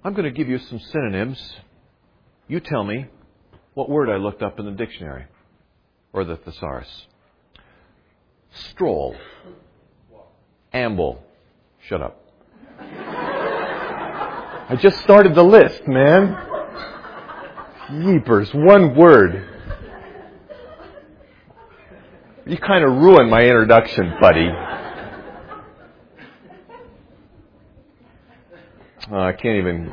I'm going to give you some synonyms. You tell me what word I looked up in the dictionary or the thesaurus. Stroll. Amble. Shut up. I just started the list, man. Yeepers, one word. You kind of ruined my introduction, buddy. Oh, I can't even.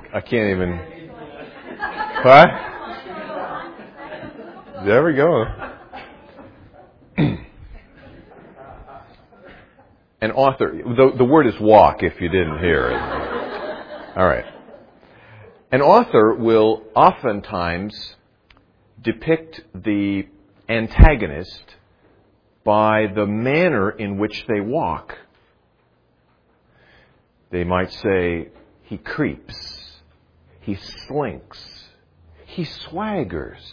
What? There we go. An author. The word is walk, if you didn't hear it. All right. An author will oftentimes depict the antagonist by the manner in which they walk. They might say, he creeps, he slinks, he swaggers.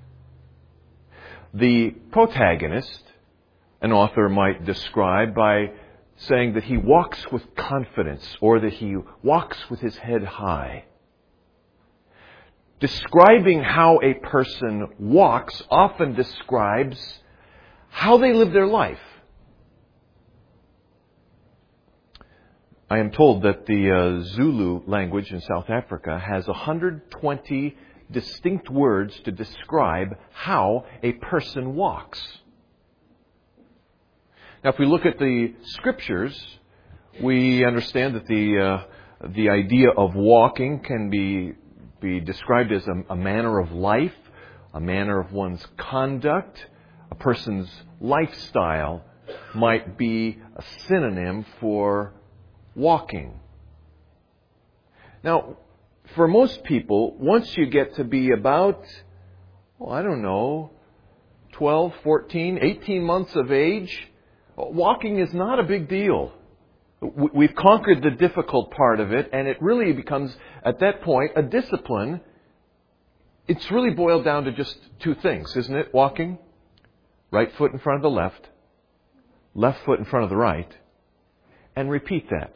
The protagonist, an author might describe by saying that he walks with confidence or that he walks with his head high. Describing how a person walks often describes how they live their life. I am told that the Zulu language in South Africa has 120 distinct words to describe how a person walks. Now, if we look at the Scriptures, we understand that the idea of walking can be described as a manner of life, a manner of one's conduct. A person's lifestyle might be a synonym for walking. Now, for most people, once you get to be about, 12, 14, 18 months of age, walking is not a big deal. We've conquered the difficult part of it, and it really becomes, at that point, a discipline. It's really boiled down to just two things, isn't it? Walking, right foot in front of the left foot in front of the right, and repeat that.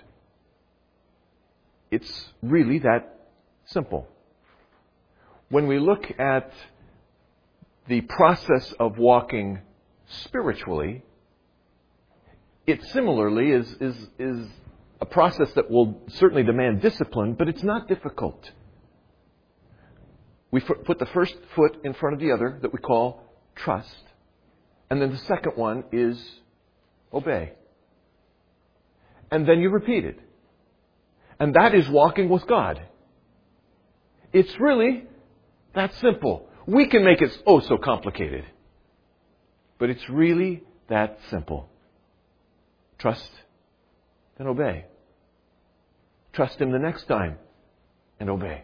It's really that simple. When we look at the process of walking spiritually, it similarly is a process that will certainly demand discipline, but it's not difficult. We put the first foot in front of the other that we call trust. And then the second one is obey. And then you repeat it. And that is walking with God. It's really that simple. We can make it so complicated. But it's really that simple. Trust and obey. Trust Him the next time and obey.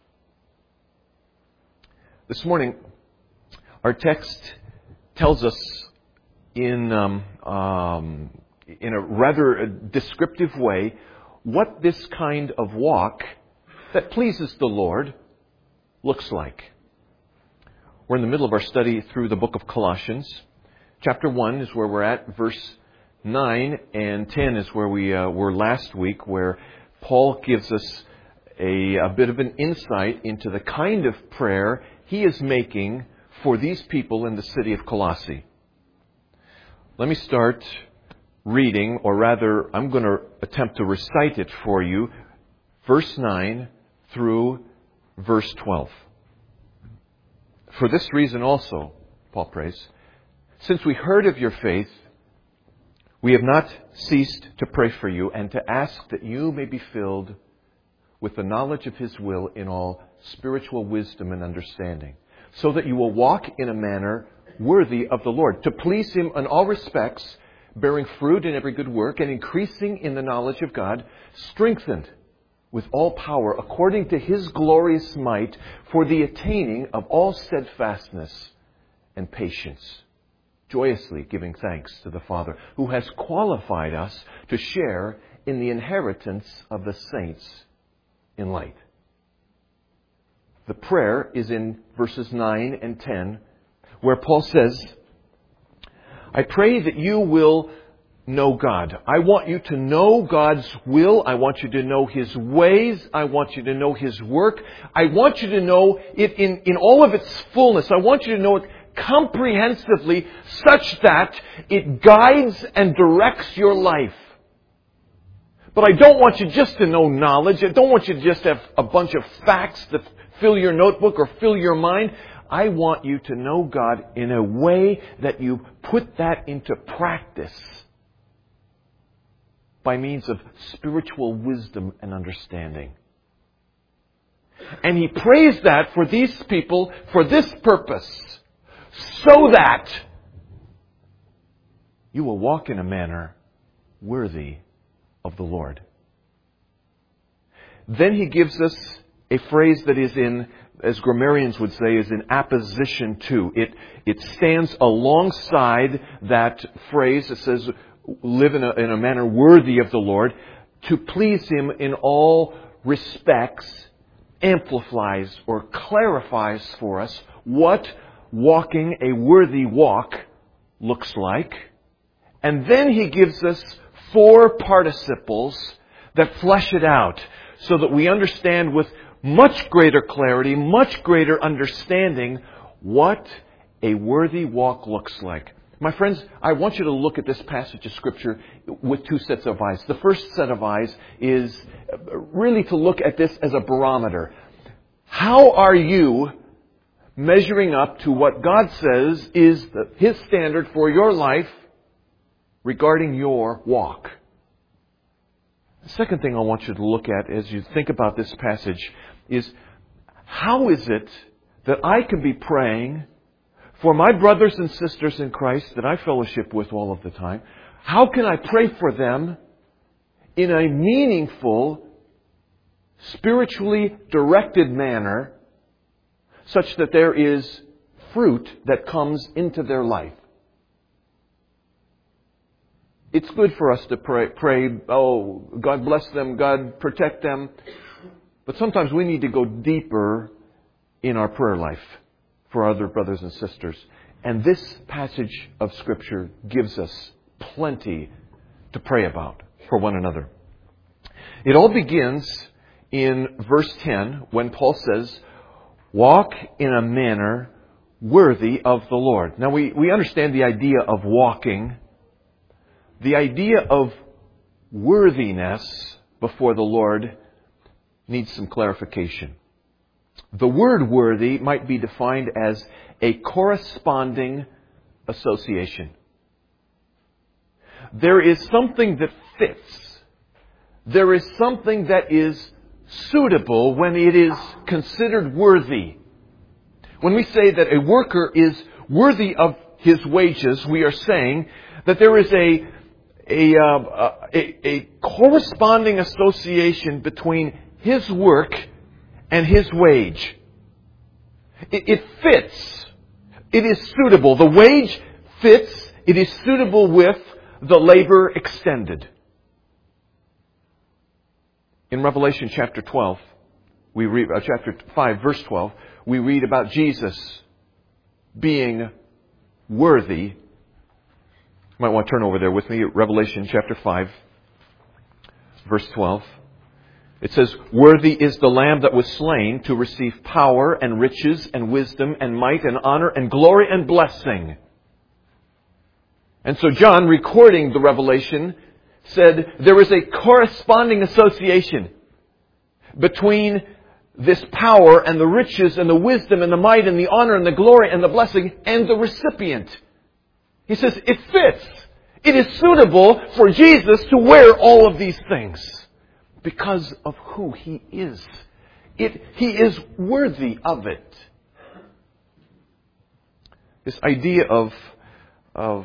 This morning, our text tells us in a rather descriptive way what this kind of walk that pleases the Lord looks like. We're in the middle of our study through the book of Colossians. Chapter 1 is where we're at. Verse 9 and 10 is where we were last week, where Paul gives us a bit of an insight into the kind of prayer he is making for these people in the city of Colossae. Let me start reading, or rather, I'm going to attempt to recite it for you, verse 9 through verse 12. For this reason also, Paul prays, since we heard of your faith, we have not ceased to pray for you and to ask that you may be filled with the knowledge of His will in all spiritual wisdom and understanding, so that you will walk in a manner worthy of the Lord, to please Him in all respects, bearing fruit in every good work and increasing in the knowledge of God, strengthened with all power according to His glorious might for the attaining of all steadfastness and patience, joyously giving thanks to the Father who has qualified us to share in the inheritance of the saints in light. The prayer is in verses 9 and 10, where Paul says, I pray that you will know God. I want you to know God's will. I want you to know His ways. I want you to know His work. I want you to know it in all of its fullness. I want you to know it comprehensively, such that it guides and directs your life. But I don't want you just to know knowledge. I don't want you to just have a bunch of facts that fill your notebook or fill your mind. I want you to know God in a way that you put that into practice by means of spiritual wisdom and understanding. And He prays that for these people for this purpose, so that you will walk in a manner worthy of the Lord. Then He gives us a phrase that is in, as grammarians would say, is in apposition to. It stands alongside that phrase. It says, live in a manner worthy of the Lord. To please Him in all respects amplifies or clarifies for us what walking a worthy walk looks like. And then He gives us 4 participles that flesh it out so that we understand with much greater clarity, much greater understanding what a worthy walk looks like. My friends, I want you to look at this passage of Scripture with 2 sets of eyes. The first set of eyes is really to look at this as a barometer. How are you measuring up to what God says is His standard for your life regarding your walk? The second thing I want you to look at as you think about this passage is, how is it that I can be praying for my brothers and sisters in Christ that I fellowship with all of the time? How can I pray for them in a meaningful, spiritually directed manner such that there is fruit that comes into their life? It's good for us to pray, oh, God bless them, God protect them. But sometimes we need to go deeper in our prayer life for other brothers and sisters. And this passage of Scripture gives us plenty to pray about for one another. It all begins in verse 10 when Paul says, walk in a manner worthy of the Lord. Now we understand the idea of walking. The idea of worthiness before the Lord needs some clarification. The word worthy might be defined as a corresponding association. There is something that fits. There is something that is suitable when it is considered worthy. When we say that a worker is worthy of his wages, we are saying that there is a corresponding association between his work and his wage. It fits. It is suitable. The wage fits. It is suitable with the labor extended. In Revelation chapter 12, we read chapter 5, verse 12, we read about Jesus being worthy. You might want to turn over there with me, Revelation chapter 5, verse 12. It says, worthy is the Lamb that was slain to receive power and riches and wisdom and might and honor and glory and blessing. And so John, recording the revelation, said there is a corresponding association between this power and the riches and the wisdom and the might and the honor and the glory and the blessing and the recipient. He says it fits. It is suitable for Jesus to wear all of these things because of who He is. He is worthy of it. This idea of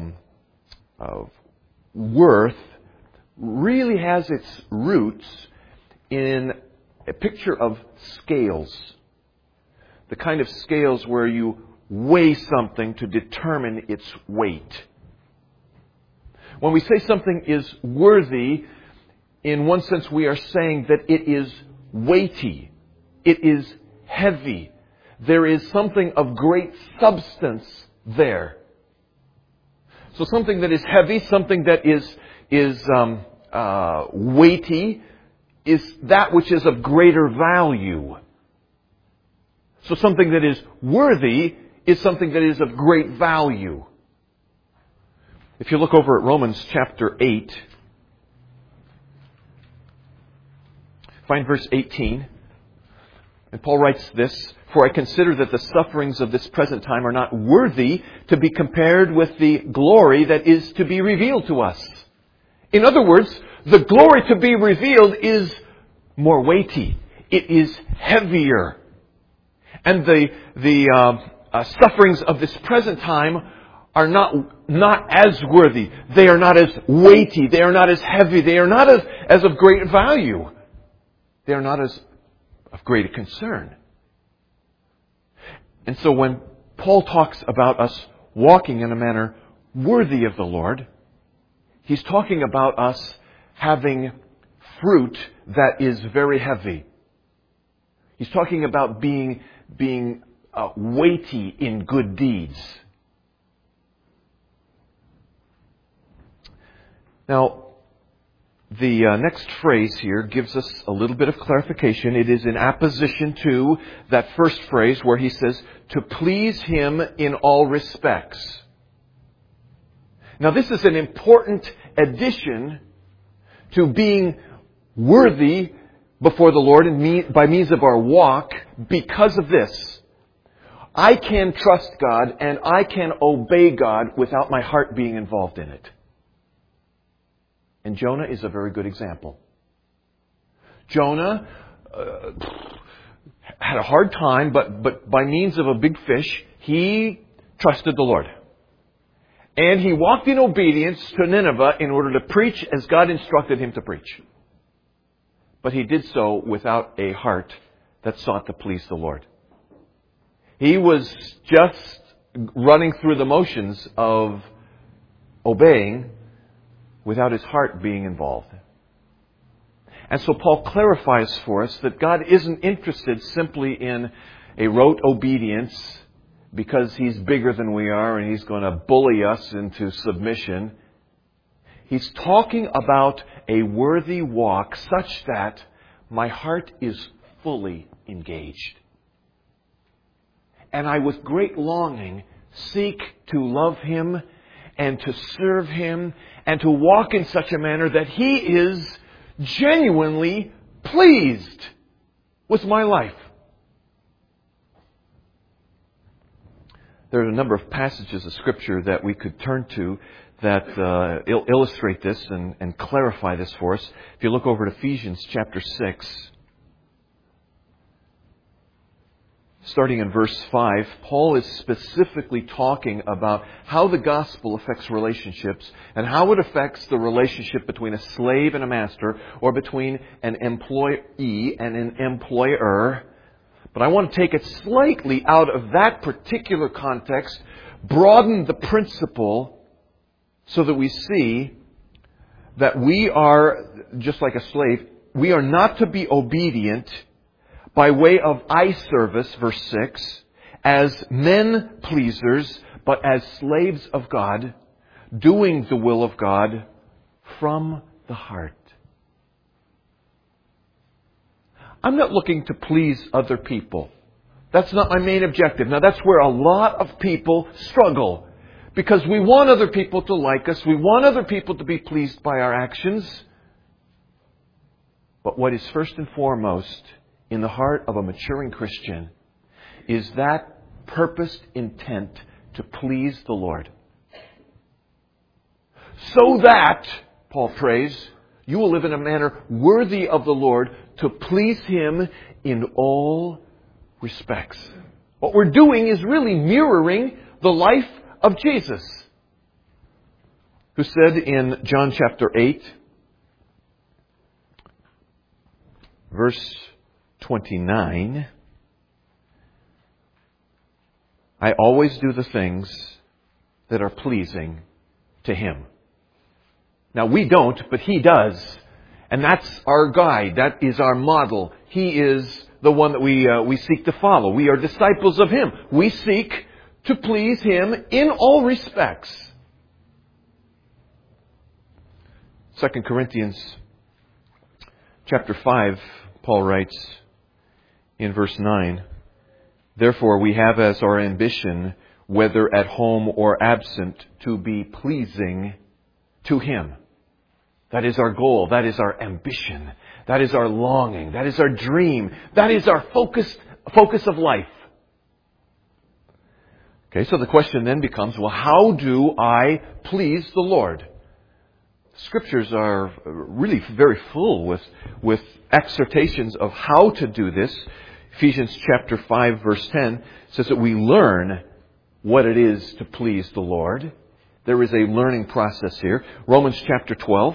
worth really has its roots in a picture of scales. The kind of scales where you weigh something to determine its weight. When we say something is worthy, in one sense we are saying that it is weighty. It is heavy. There is something of great substance there. So something that is heavy, something that is weighty, is that which is of greater value. So something that is worthy is something that is of great value. If you look over at Romans chapter 8, find verse 18. And Paul writes this, "For I consider that the sufferings of this present time are not worthy to be compared with the glory that is to be revealed to us." In other words, the glory to be revealed is more weighty. It is heavier. And the sufferings of this present time are not as worthy. They are not as weighty. They are not as heavy. They are not as of great value. They are not as of great concern. And so when Paul talks about us walking in a manner worthy of the Lord, he's talking about us having fruit that is very heavy. He's talking about being weighty in good deeds. Now, the next phrase here gives us a little bit of clarification. It is in apposition to that first phrase where he says, "to please Him in all respects." Now, this is an important addition to being worthy before the Lord and by means of our walk because of this. I can trust God and I can obey God without my heart being involved in it. And Jonah is a very good example. Jonah had a hard time, but by means of a big fish, he trusted the Lord. And he walked in obedience to Nineveh in order to preach as God instructed him to preach. But he did so without a heart that sought to please the Lord. He was just running through the motions of obeying without his heart being involved. And so Paul clarifies for us that God isn't interested simply in a rote obedience because He's bigger than we are and He's going to bully us into submission. He's talking about a worthy walk such that my heart is fully engaged. And I, with great longing, seek to love Him and to serve Him and to walk in such a manner that He is genuinely pleased with my life. There are a number of passages of Scripture that we could turn to that illustrate this and clarify this for us. If you look over at Ephesians chapter 6, starting in verse 5, Paul is specifically talking about how the gospel affects relationships and how it affects the relationship between a slave and a master, or between an employee and an employer. But I want to take it slightly out of that particular context, broaden the principle so that we see that we are, just like a slave, we are not to be obedient by way of eye service, verse 6, as men pleasers, but as slaves of God, doing the will of God from the heart. I'm not looking to please other people. That's not my main objective. Now, that's where a lot of people struggle. Because we want other people to like us. We want other people to be pleased by our actions. But what is first and foremost in the heart of a maturing Christian is that purposed intent to please the Lord. So that, Paul prays, you will live in a manner worthy of the Lord, to please Him in all respects. What we're doing is really mirroring the life of Jesus, who said in John chapter 8, verse 29, I always do the things that are pleasing to Him. Now, we don't, but He does. And that's our guide. That is our model. He is the one that we seek to follow. We are disciples of Him. We seek to please Him in all respects. 2 Corinthians chapter 5, Paul writes in verse 9, "Therefore we have as our ambition, whether at home or absent, to be pleasing to Him." That is our goal. That is our ambition. That is our longing. That is our dream. That is our focus of life. Okay, so the question then becomes, well, how do I please the Lord? Scriptures are really very full with exhortations of how to do this. Ephesians chapter 5 verse 10 says that we learn what it is to please the Lord. There is a learning process here. Romans chapter 12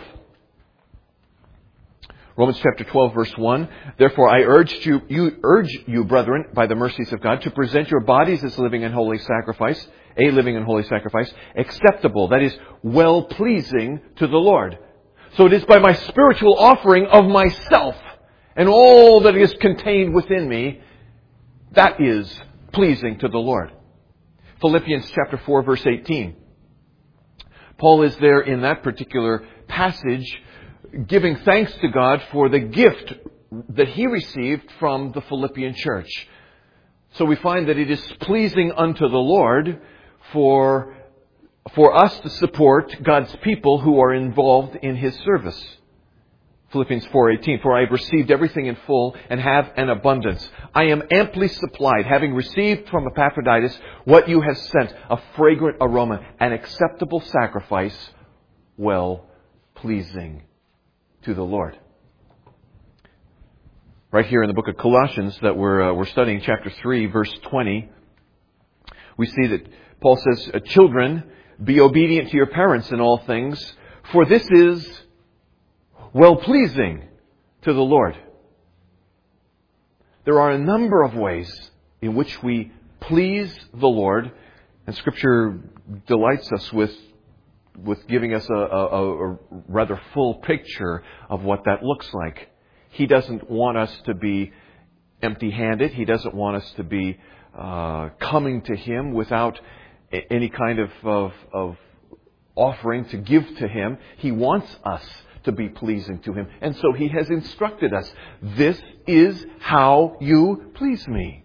verse 1, "Therefore I urge you, brethren, by the mercies of God, to present your bodies as a living and holy sacrifice, acceptable," that is, well-pleasing to the Lord. So it is by my spiritual offering of myself and all that is contained within me, that is pleasing to the Lord. Philippians chapter 4 verse 18. Paul is there in that particular passage giving thanks to God for the gift that he received from the Philippian church. So we find that it is pleasing unto the Lord for us to support God's people who are involved in His service. Philippians 4:18, "For I have received everything in full and have an abundance. I am amply supplied, having received from Epaphroditus what you have sent, a fragrant aroma, an acceptable sacrifice, well pleasing to the Lord." Right here in the book of Colossians that we're studying, chapter 3, verse 20, we see that Paul says, "Children, be obedient to your parents in all things, for this is well-pleasing to the Lord." There are a number of ways in which we please the Lord, and Scripture delights us with giving us a rather full picture of what that looks like. He doesn't want us to be empty-handed. He doesn't want us to be coming to Him without any kind of offering to give to Him. He wants us to be pleasing to Him. And so He has instructed us, this is how you please me.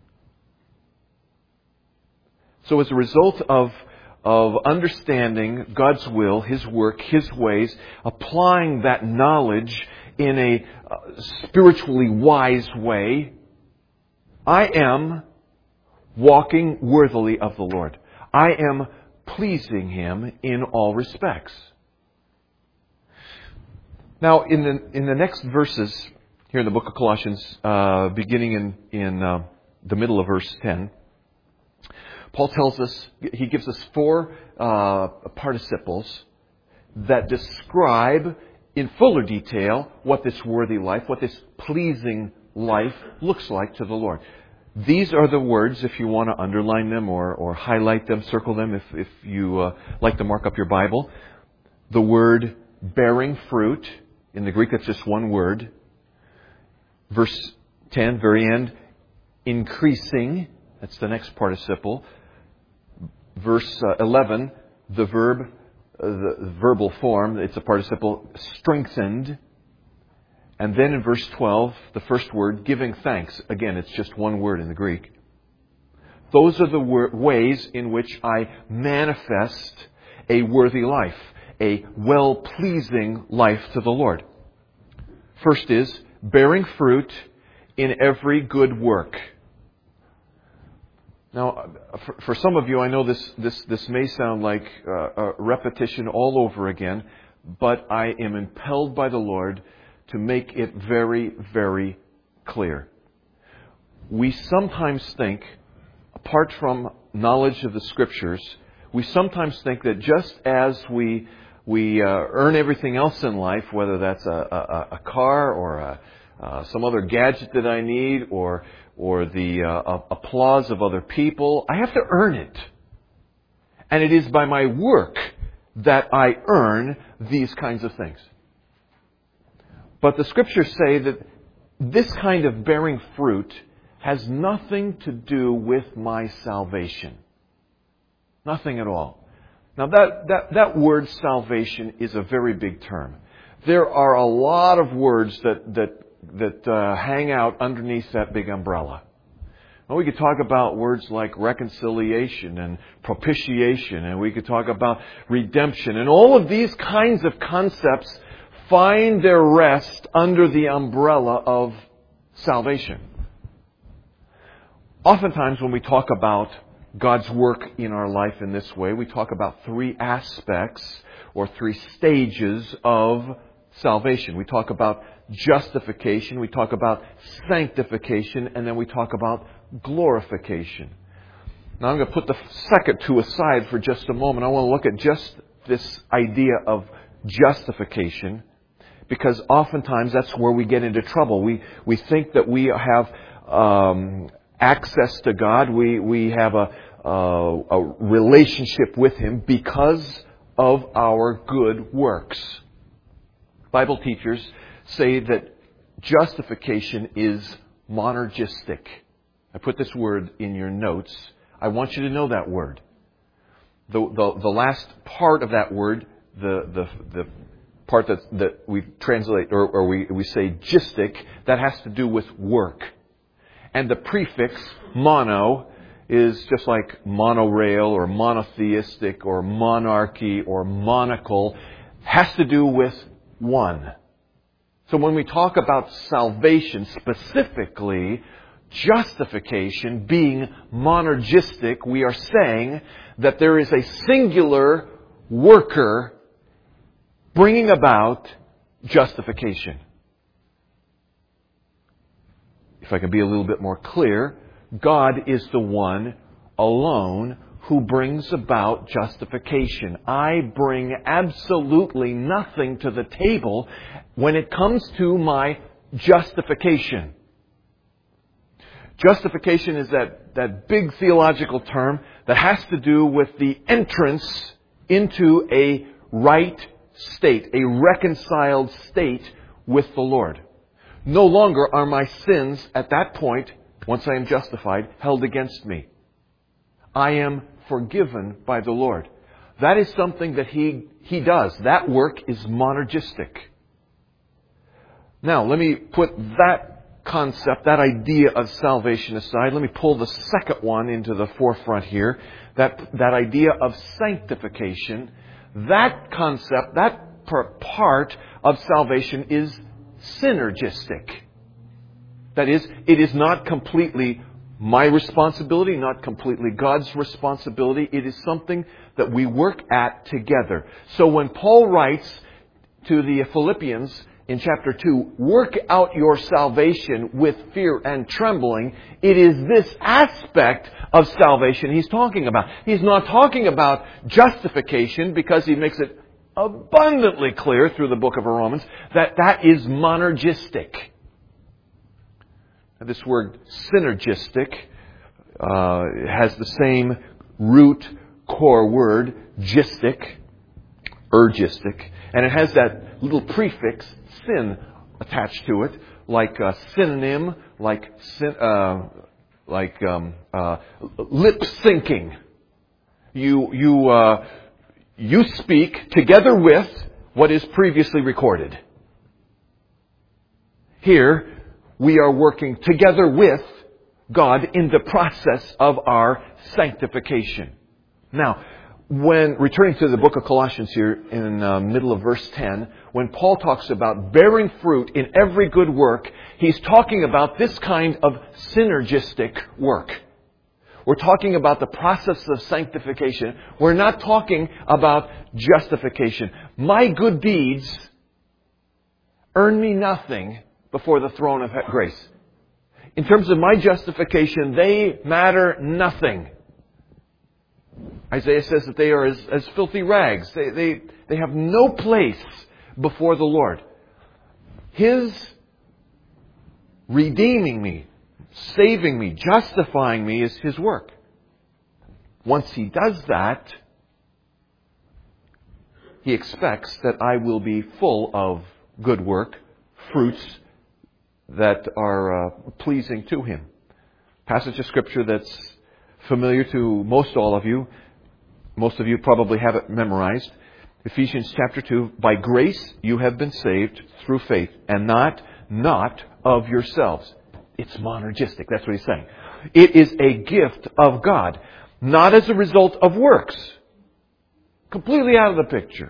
So as a result of understanding God's will, His work, His ways, applying that knowledge in a spiritually wise way, I am walking worthily of the Lord. I am pleasing Him in all respects. Now, in the next verses here in the book of Colossians, beginning in the middle of verse 10, Paul tells us, he gives us 4 participles that describe in fuller detail what this worthy life, what this pleasing life looks like to the Lord. These are the words, if you want to underline them or highlight them, circle them if you like to mark up your Bible. The word bearing fruit, in the Greek that's just one word. Verse 10, very end, increasing, that's the next participle. Verse 11, the verbal form, it's a participle, strengthened. And then in verse 12, the first word, giving thanks. Again, it's just one word in the Greek. Those are the ways in which I manifest a worthy life, a well-pleasing life to the Lord. First is bearing fruit in every good work. Now, for some of you, I know this may sound like a repetition all over again, but I am impelled by the Lord to make it very, very clear. We sometimes think, apart from knowledge of the Scriptures, we sometimes think that just as we earn everything else in life, whether that's a car or some other gadget that I need or the applause of other people, I have to earn it. And it is by my work that I earn these kinds of things. But the Scriptures say that this kind of bearing fruit has nothing to do with my salvation. Nothing at all. Now that word salvation is a very big term. there are a lot of words that hang out underneath that big umbrella. Well, we could talk about words like reconciliation and propitiation, and we could talk about redemption. And all of these kinds of concepts find their rest under the umbrella of salvation. Oftentimes when we talk about God's work in our life in this way, we talk about three aspects or three stages of salvation. We talk about justification, we talk about sanctification, and then we talk about glorification. Now I'm going to put the second two aside for just a moment. I want to look at just this idea of justification, because oftentimes that's where we get into trouble. We think that we have access to God. We have a relationship with Him because of our good works. Bible teachers say that justification is monergistic. I put this word in your notes. I want you to know that word. The last part of that word, the part that we translate or we say gistic, that has to do with work. And the prefix mono is just like monorail or monotheistic or monarchy or monocle, has to do with one. So when we talk about salvation, specifically justification being monergistic, we are saying that there is a singular worker bringing about justification. If I can be a little bit more clear, God is the one alone who brings about justification. I bring absolutely nothing to the table when it comes to my justification. Justification is that big theological term that has to do with the entrance into a right state, a reconciled state with the Lord. No longer are my sins at that point, once I am justified, held against me. I am forgiven by the Lord. That is something that He does. That work is monergistic. Now, let me put that concept, that idea of salvation aside. Let me pull the second one into the forefront here. That idea of sanctification. That concept, that part of salvation is synergistic. That is, it is not completely my responsibility, not completely God's responsibility. It is something that we work at together. So when Paul writes to the Philippians in chapter 2, work out your salvation with fear and trembling, it is this aspect of salvation he's talking about. He's not talking about justification, because he makes it abundantly clear through the book of Romans that is monergistic. This word synergistic has the same root core word, gistic, ergistic, and it has that little prefix, sin, attached to it, like a synonym, like lip syncing. You speak together with what is previously recorded. Here, we are working together with God in the process of our sanctification. Now, when returning to the book of Colossians here in the middle of verse 10, when Paul talks about bearing fruit in every good work, he's talking about this kind of synergistic work. We're talking about the process of sanctification. We're not talking about justification. My good deeds earn me nothing before the throne of grace. In terms of my justification, they matter nothing. Isaiah says that they are as filthy rags. They have no place before the Lord. His redeeming me, saving me, justifying me is His work. Once He does that, He expects that I will be full of good work, fruits that are pleasing to Him. Passage of Scripture that's familiar to most all of you. Most of you probably have it memorized. Ephesians chapter 2, by grace you have been saved through faith, and not of yourselves. It's monergistic. That's what he's saying. It is a gift of God, not as a result of works. Completely out of the picture.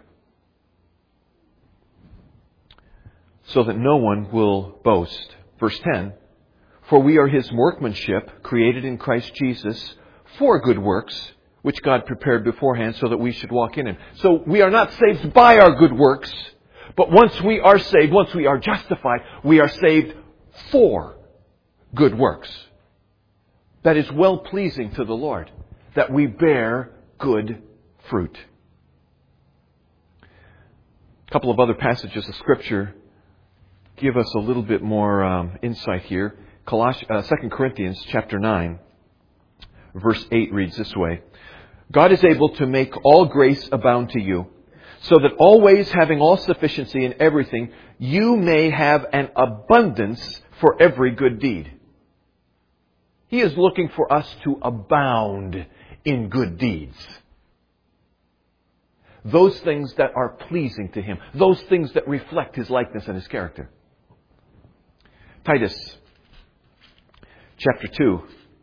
So that no one will boast. Verse 10, for we are His workmanship, created in Christ Jesus for good works, which God prepared beforehand so that we should walk in Him. So we are not saved by our good works, but once we are saved, once we are justified, we are saved for good works. That is well-pleasing to the Lord, that we bear good fruit. A couple of other passages of Scripture give us a little bit more insight here. 2 Corinthians chapter 9, verse 8 reads this way. God is able to make all grace abound to you, so that always having all sufficiency in everything, you may have an abundance for every good deed. He is looking for us to abound in good deeds. Those things that are pleasing to Him. Those things that reflect His likeness and His character. Titus chapter 2,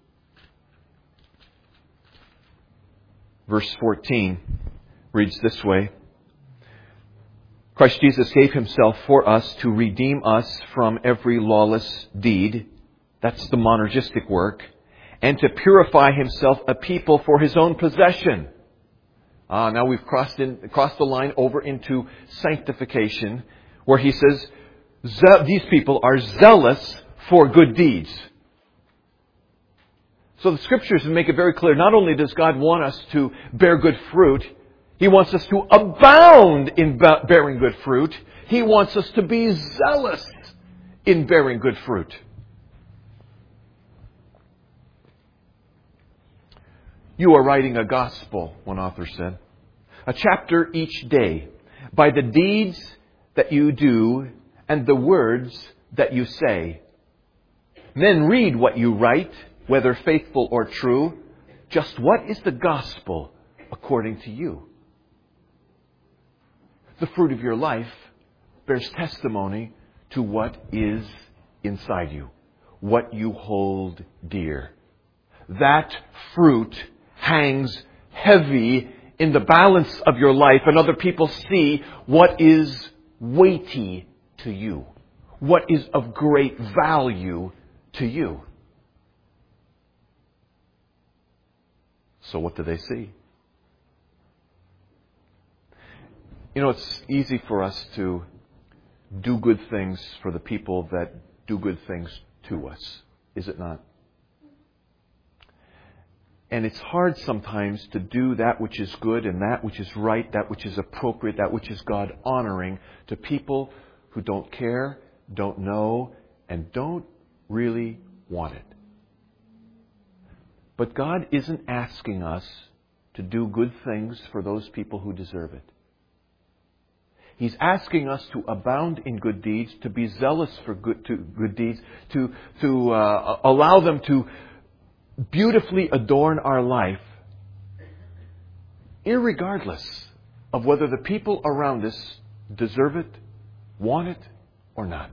verse 14 reads this way. Christ Jesus gave Himself for us to redeem us from every lawless deed. That's the monergistic work. And to purify Himself a people for His own possession. Now we've crossed the line over into sanctification, where he says, these people are zealous for good deeds. So the Scriptures make it very clear, not only does God want us to bear good fruit, He wants us to abound in bearing good fruit. He wants us to be zealous in bearing good fruit. You are writing a gospel, one author said. A chapter each day, by the deeds that you do and the words that you say. Men read what you write, whether faithful or true. Just what is the gospel according to you? The fruit of your life bears testimony to what is inside you, what you hold dear. That fruit hangs heavy in the balance of your life, and other people see what is weighty to you, what is of great value to you. So what do they see? You know, it's easy for us to do good things for the people that do good things to us, is it not? And it's hard sometimes to do that which is good and that which is right, that which is appropriate, that which is God-honoring to people who don't care, don't know, and don't really want it. But God isn't asking us to do good things for those people who deserve it. He's asking us to abound in good deeds, to be zealous for good deeds, to allow them to beautifully adorn our life, irregardless of whether the people around us deserve it, want it, or not.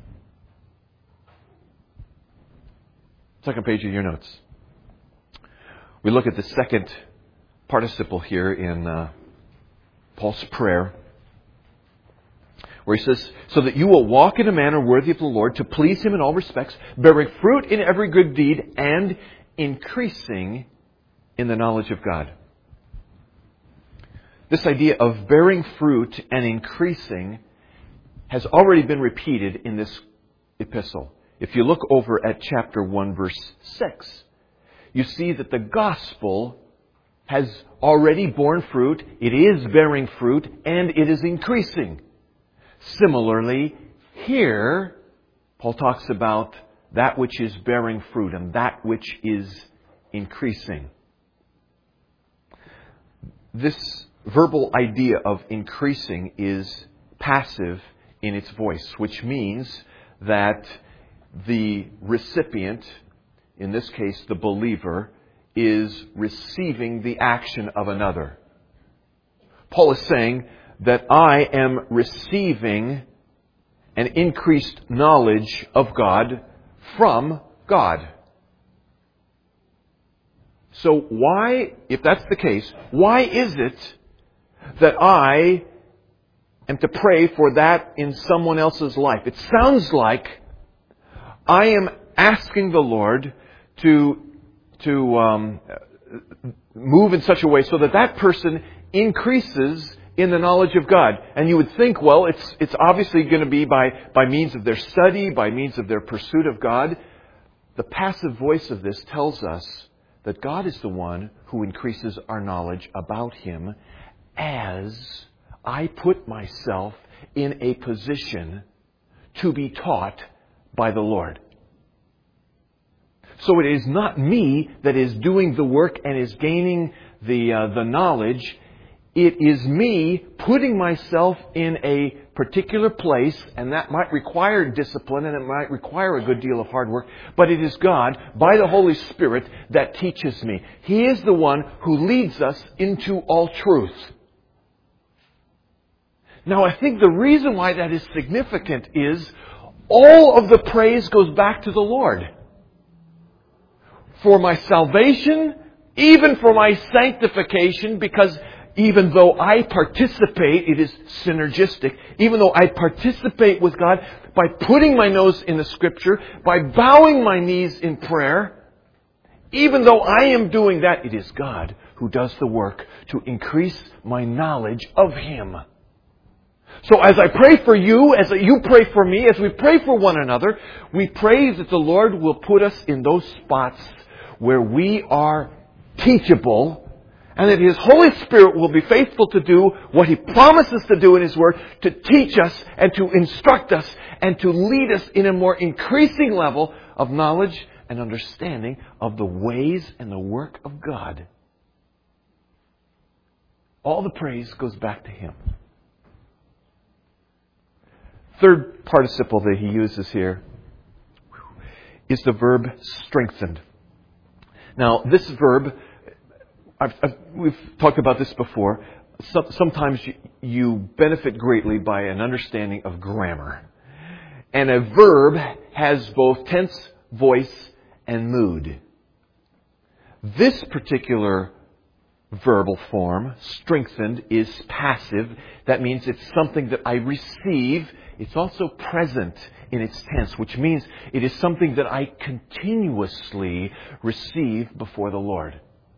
Second page of your notes. We look at the second participle here in Paul's prayer, where he says, so that you will walk in a manner worthy of the Lord, to please Him in all respects, bearing fruit in every good deed, and increasing in the knowledge of God. This idea of bearing fruit and increasing has already been repeated in this epistle. If you look over at chapter 1, verse 6, you see that the gospel has already borne fruit, it is bearing fruit, and it is increasing. Similarly, here, Paul talks about that which is bearing fruit and that which is increasing. This verbal idea of increasing is passive in its voice, which means that the recipient, in this case the believer, is receiving the action of another. Paul is saying, that I am receiving an increased knowledge of God from God. So why, if that's the case, why is it that I am to pray for that in someone else's life? It sounds like I am asking the Lord to move in such a way so that that person increases in the knowledge of God. And you would think, well, it's obviously going to be by means of their study, by means of their pursuit of God. The passive voice of this tells us that God is the one who increases our knowledge about Him as I put myself in a position to be taught by the Lord. So it is not me that is doing the work and is gaining the knowledge. It is me putting myself in a particular place, and that might require discipline and it might require a good deal of hard work, but it is God, by the Holy Spirit, that teaches me. He is the one who leads us into all truth. Now, I think the reason why that is significant is all of the praise goes back to the Lord. For my salvation, even for my sanctification, because even though I participate, it is synergistic, even though I participate with God by putting my nose in the Scripture, by bowing my knees in prayer, even though I am doing that, it is God who does the work to increase my knowledge of Him. So as I pray for you, as you pray for me, as we pray for one another, we pray that the Lord will put us in those spots where we are teachable, and that His Holy Spirit will be faithful to do what He promises to do in His Word, to teach us and to instruct us and to lead us in a more increasing level of knowledge and understanding of the ways and the work of God. All the praise goes back to Him. Third participle that he uses here is the verb strengthened. Now, this verb, we've talked about this before. Sometimes you benefit greatly by an understanding of grammar. And a verb has both tense, voice, and mood. This particular verbal form, strengthened, is passive. That means it's something that I receive. It's also present in its tense, which means it is something that I continuously receive before the Lord.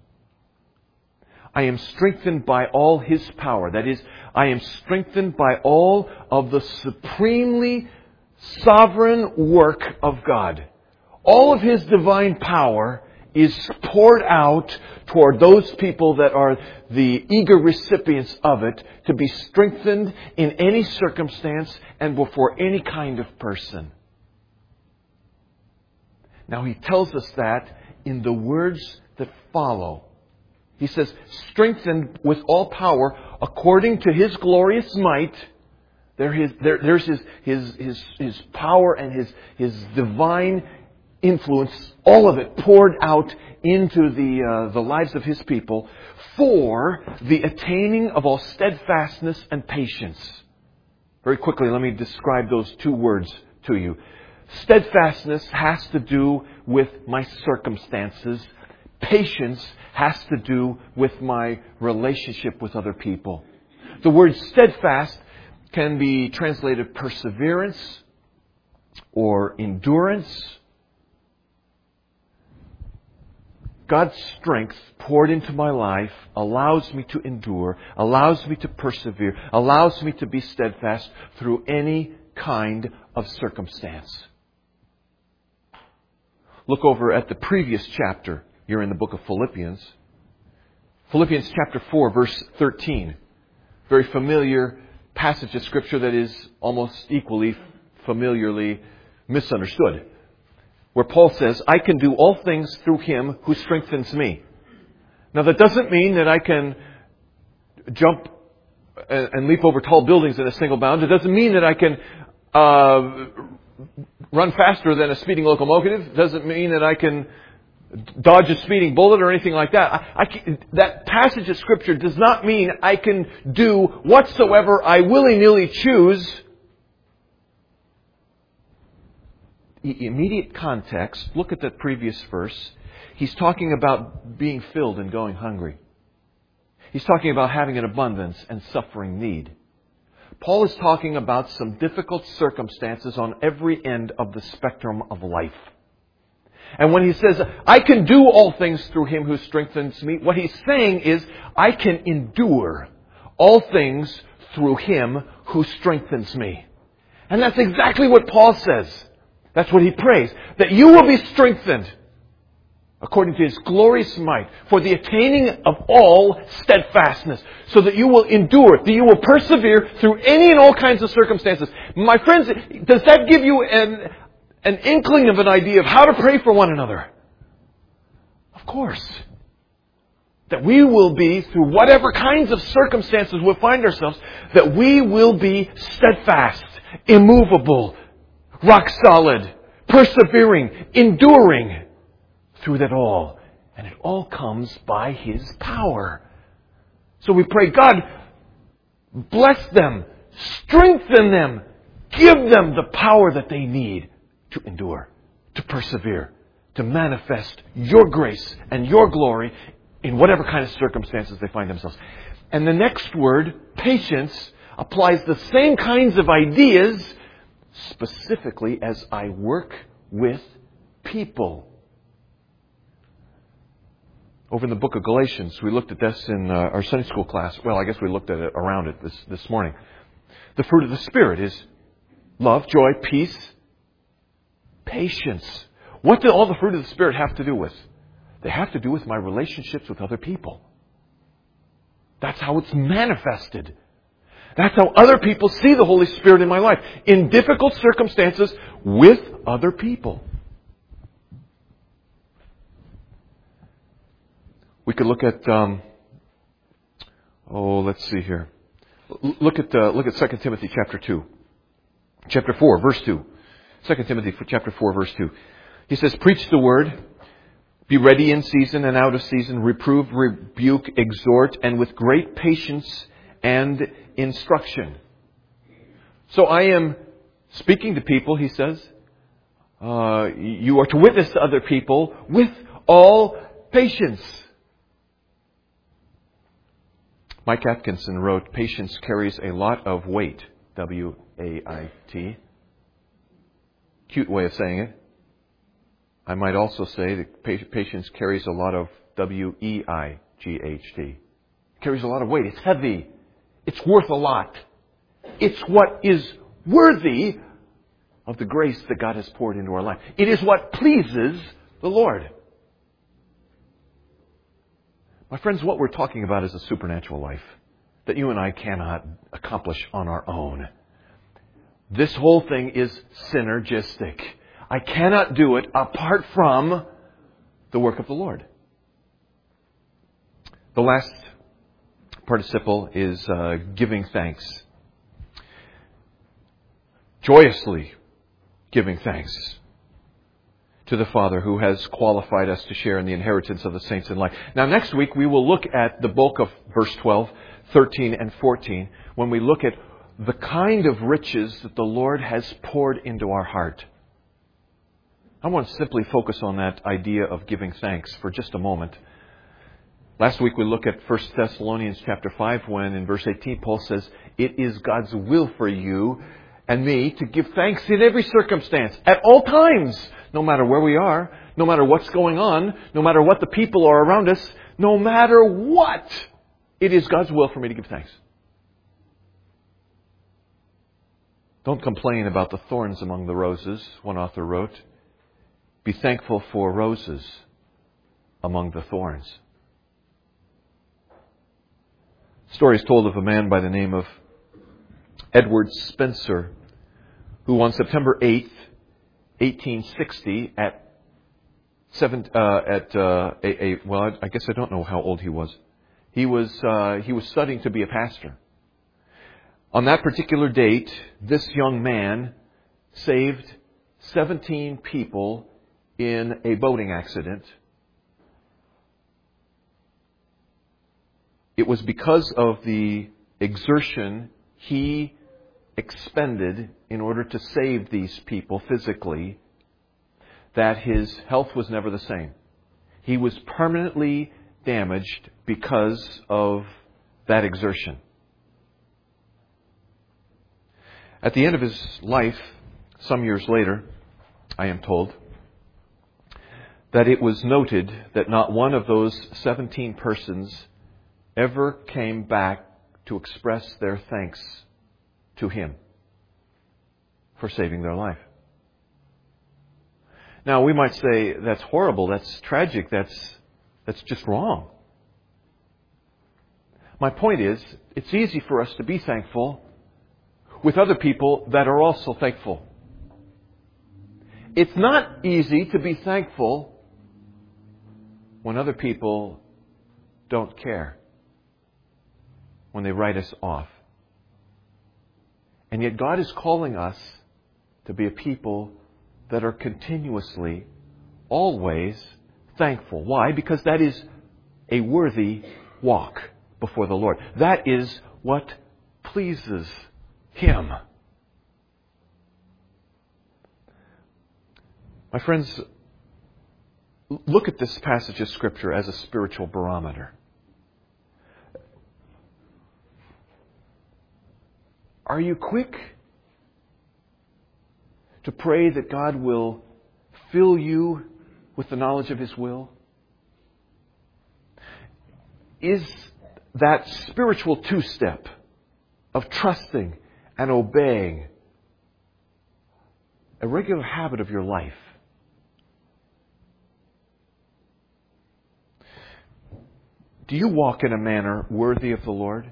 I am strengthened by all His power. That is, I am strengthened by all of the supremely sovereign work of God. All of His divine power is poured out toward those people that are the eager recipients of it to be strengthened in any circumstance and before any kind of person. Now He tells us that in the words that follow. He says, strengthened with all power according to His glorious might. There's His power and His divine influence, all of it poured out into the lives of His people for the attaining of all steadfastness and patience. Very quickly, let me describe those two words to you. Steadfastness has to do with my circumstances. Patience has to do with my relationship with other people. The word steadfast can be translated perseverance or endurance. God's strength poured into my life allows me to endure, allows me to persevere, allows me to be steadfast through any kind of circumstance. Look over at the previous chapter. You're in the book of Philippians. Philippians chapter 4, verse 13. Very familiar passage of Scripture that is almost equally familiarly misunderstood. Where Paul says, I can do all things through Him who strengthens me. Now that doesn't mean that I can jump and leap over tall buildings in a single bound. It doesn't mean that I can run faster than a speeding locomotive. It doesn't mean that I can dodge a speeding bullet or anything like that. That passage of Scripture does not mean I can do whatsoever I willy-nilly choose. The immediate context, look at that previous verse. He's talking about being filled and going hungry. He's talking about having an abundance and suffering need. Paul is talking about some difficult circumstances on every end of the spectrum of life. And when he says, I can do all things through Him who strengthens me, what he's saying is, I can endure all things through Him who strengthens me. And that's exactly what Paul says. That's what he prays. That you will be strengthened according to His glorious might for the attaining of all steadfastness. So that you will endure, that you will persevere through any and all kinds of circumstances. My friends, does that give you an inkling of an idea of how to pray for one another? Of course. That we will be, through whatever kinds of circumstances we'll find ourselves, that we will be steadfast, immovable, rock solid, persevering, enduring through that all. And it all comes by His power. So we pray, God, bless them, strengthen them, give them the power that they need to endure, to persevere, to manifest Your grace and Your glory in whatever kind of circumstances they find themselves. And the next word, patience, applies the same kinds of ideas specifically as I work with people. Over in the book of Galatians, we looked at this in our Sunday school class. Well, I guess we looked at it around it this morning. The fruit of the Spirit is love, joy, peace, patience. What do all the fruit of the Spirit have to do with? They have to do with my relationships with other people. That's how it's manifested. That's how other people see the Holy Spirit in my life. In difficult circumstances with other people. We could look at, let's see here. Look at 2 Timothy chapter 2. Chapter 4, verse 2. 2 Timothy chapter 4, verse 2. He says, preach the word, be ready in season and out of season, reprove, rebuke, exhort, and with great patience and instruction. So I am speaking to people, he says. You are to witness to other people with all patience. Mike Atkinson wrote, patience carries a lot of weight. W-A-I-T. Cute way of saying it. I might also say that patience carries a lot of W-E-I-G-H-T. Carries a lot of weight. It's heavy. It's worth a lot. It's what is worthy of the grace that God has poured into our life. It is what pleases the Lord. My friends, what we're talking about is a supernatural life that you and I cannot accomplish on our own. This whole thing is synergistic. I cannot do it apart from the work of the Lord. The last participle is giving thanks. Joyously giving thanks to the Father who has qualified us to share in the inheritance of the saints in light. Now, next week we will look at the bulk of verse 12, 13, and 14 when we look at the kind of riches that the Lord has poured into our heart. I want to simply focus on that idea of giving thanks for just a moment. Last week we looked at 1 Thessalonians chapter 5 when in verse 18 Paul says, it is God's will for you and me to give thanks in every circumstance, at all times, no matter where we are, no matter what's going on, no matter what the people are around us, no matter what, it is God's will for me to give thanks. Don't complain about the thorns among the roses, one author wrote. Be thankful for roses among the thorns. Story is told of a man by the name of Edward Spencer, who on September 8th, 1860, I guess I don't know how old he was. He was studying to be a pastor. On that particular date, this young man saved 17 people in a boating accident it was because of the exertion he expended in order to save these people physically that his health was never the same. He was permanently damaged because of that exertion. At the end of his life, some years later, I am told, that it was noted that not one of those 17 persons ever came back to express their thanks to him for saving their life. Now, we might say, that's horrible, that's tragic, that's just wrong. My point is, it's easy for us to be thankful with other people that are also thankful. It's not easy to be thankful when other people don't care, when they write us off. And yet God is calling us to be a people that are continuously, always thankful. Why? Because that is a worthy walk before the Lord. That is what pleases Him. My friends, look at this passage of Scripture as a spiritual barometer. Are you quick to pray that God will fill you with the knowledge of His will? Is that spiritual two-step of trusting and obeying a regular habit of your life? Do you walk in a manner worthy of the Lord?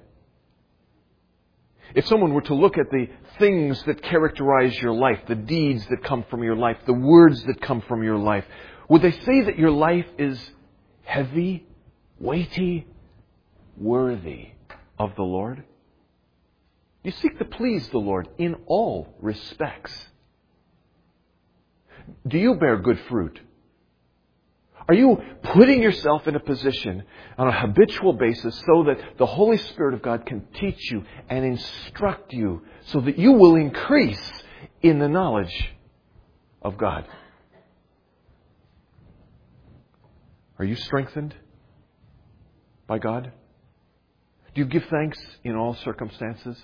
If someone were to look at the things that characterize your life, the deeds that come from your life, the words that come from your life, would they say that your life is heavy, weighty, worthy of the Lord? You seek to please the Lord in all respects. Do you bear good fruit? Are you putting yourself in a position on a habitual basis so that the Holy Spirit of God can teach you and instruct you so that you will increase in the knowledge of God? Are you strengthened by God? Do you give thanks in all circumstances?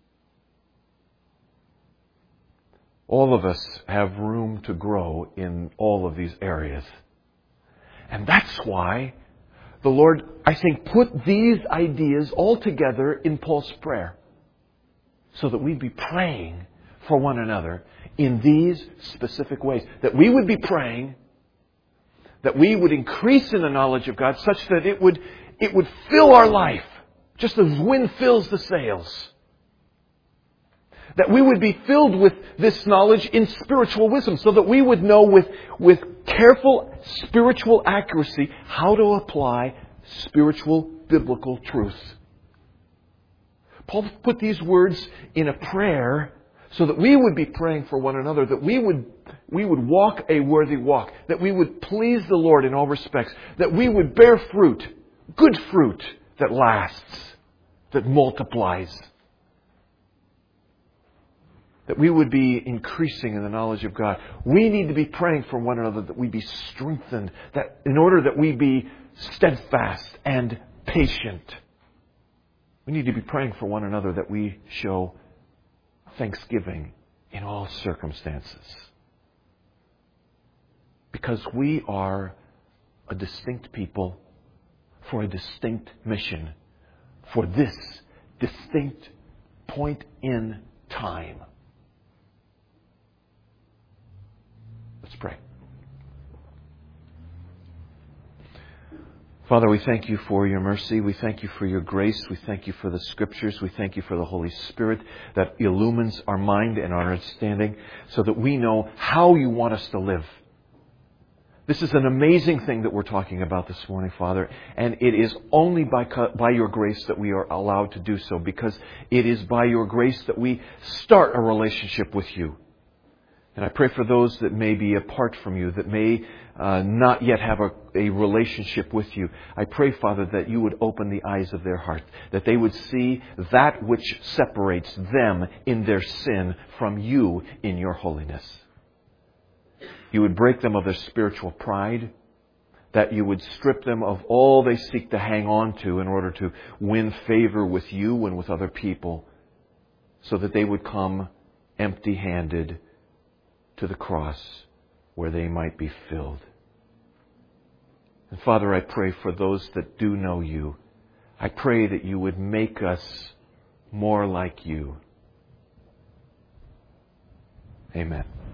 All of us have room to grow in all of these areas. And that's why the Lord, I think, put these ideas all together in Paul's prayer, so that we'd be praying for one another in these specific ways. That we would be praying, that we would increase in the knowledge of God such that it would fill our life, just as wind fills the sails. That we would be filled with this knowledge in spiritual wisdom, so that we would know with careful spiritual accuracy how to apply spiritual biblical truth. Paul put these words in a prayer so that we would be praying for one another, that we would walk a worthy walk, that we would please the Lord in all respects, that we would bear fruit, good fruit that lasts, that multiplies. That we would be increasing in the knowledge of God. We need to be praying for one another that we be strengthened, that in order that we be steadfast and patient. We need to be praying for one another that we show thanksgiving in all circumstances. Because we are a distinct people for a distinct mission, for this distinct point in time. Let's pray. Father, we thank you for your mercy. We thank you for your grace. We thank you for the Scriptures. We thank you for the Holy Spirit that illumines our mind and our understanding so that we know how you want us to live. This is an amazing thing that we're talking about this morning, Father, and it is only by your grace that we are allowed to do so, because it is by your grace that we start a relationship with you. And I pray for those that may be apart from you, that may not yet have a relationship with you. I pray, Father, that you would open the eyes of their heart, that they would see that which separates them in their sin from you in your holiness. You would break them of their spiritual pride, that you would strip them of all they seek to hang on to in order to win favor with you and with other people, so that they would come empty-handed to the cross where they might be filled. And Father, I pray for those that do know you. I pray that you would make us more like you. Amen.